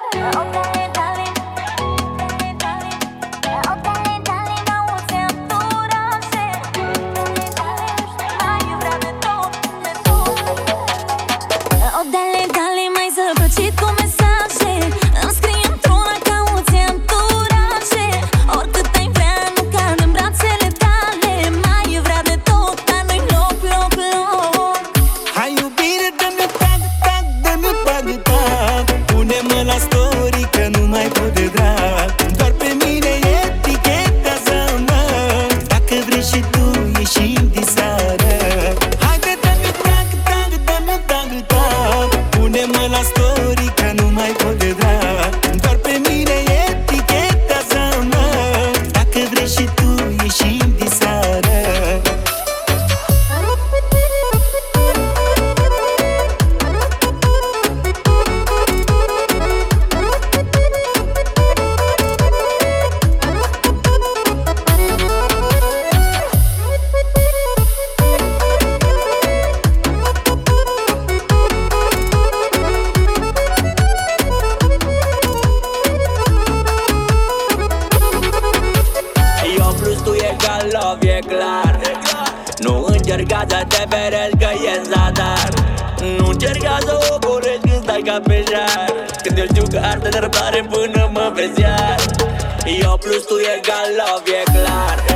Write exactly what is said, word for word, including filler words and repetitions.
love, e clar. Nu încerca să te ferești că e zadar. Nu încerca să oborești când stai ca pe jar. Când eu știu că ar te răbdare până mă vezi iar. Eu plus tu egal love, e clar.